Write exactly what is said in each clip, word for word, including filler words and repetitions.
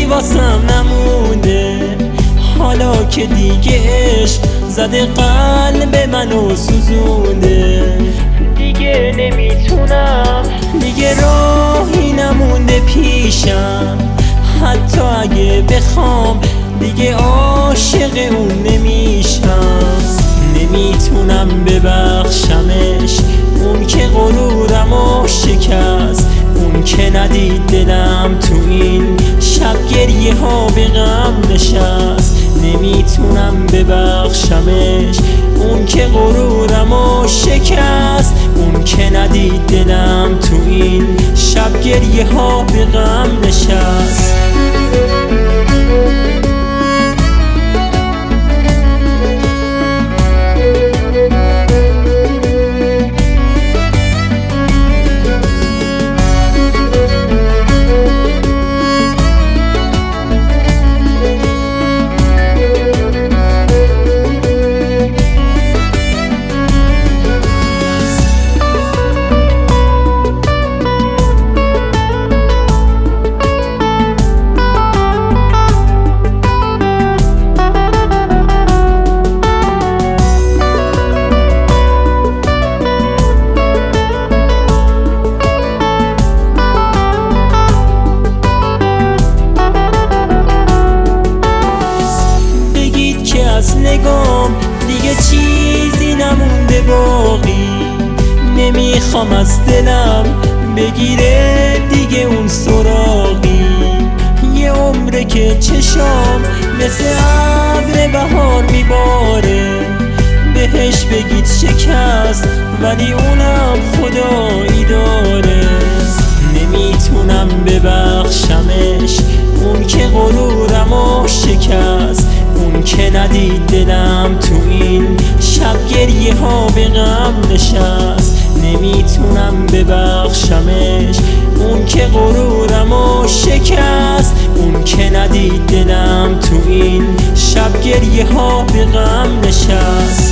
واسم نمونده، حالا که دیگه عشق زده قلب منو سوزونده. دیگه نمیتونم، دیگه راهی نمونده پیشم، حتی اگه بخوام دیگه عاشق اون نمیشم. نمیتونم ببخشمش، اون که غرورمو شکست، اون که ندید دلم تو این شب گریه ها به غم نشست. نمیتونم ببخشمش، اون که غرورمو شکست، اون که ندید دلم تو این شب گریه ها به غم نشست. از نگام دیگه چیزی نمونده باقی، نمیخوام از دلم بگیره دیگه اون سراغی. یه عمره که چشام مثل ابر بهار میباره، بهش بگید شکست ولی اونم خدایی داره. نمیتونم ببخشمش، اون که غرورمو شکست، اون که ندید دلم تو این شب گریه ها به غم نشست. نمیتونم ببخشمش، اون که غرورمو شکست، اون که ندید دلم تو این شب گریه ها به غم نشست.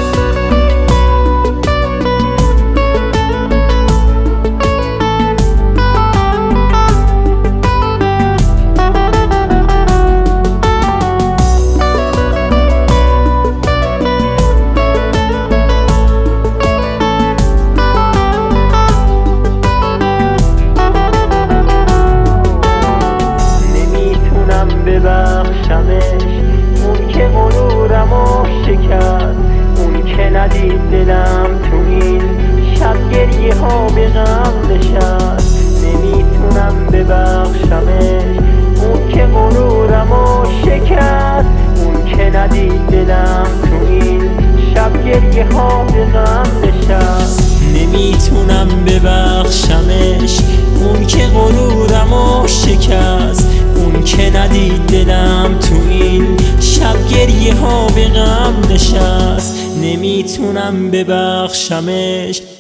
ببخشمش، اون که غرورمو شکست، اون که ندید دلم تو این شب گریه ها به غم نشست. نمیتونم ببخشمش، اون که غرورمو شکست، اون که ندید دلم تو این شب گریه ها به غم نشست. نمیتونم ببخشمش، اون که غرورمو شکست، اون که ندید دلم تو این شب گریه ها به غم نشست. نمیتونم ببخشمش.